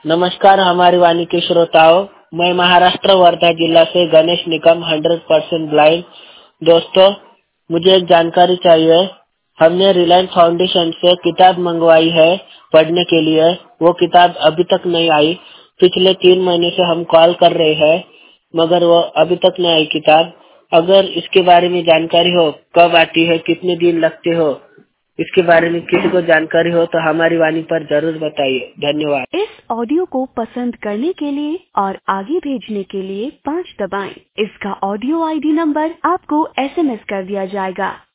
नमस्कार हमारी वाणी के श्रोताओं, मैं महाराष्ट्र वर्धा जिला से गणेश निकम 100% ब्लाइंड। दोस्तों, मुझे एक जानकारी चाहिए। हमने रिलायंस फाउंडेशन से किताब मंगवाई है पढ़ने के लिए। वो किताब अभी तक नहीं आई। पिछले 3 महीने से हम कॉल कर रहे हैं मगर वो अभी तक नहीं आई किताब। अगर इसके बारे में जानकारी हो, कब आती है, कितने दिन लगते हो, इसके बारे में किसी को जानकारी हो तो हमारी वाणी पर जरूर बताइए। धन्यवाद। इस ऑडियो को पसंद करने के लिए और आगे भेजने के लिए 5 दबाएं। इसका ऑडियो आईडी नंबर आपको SMS कर दिया जाएगा।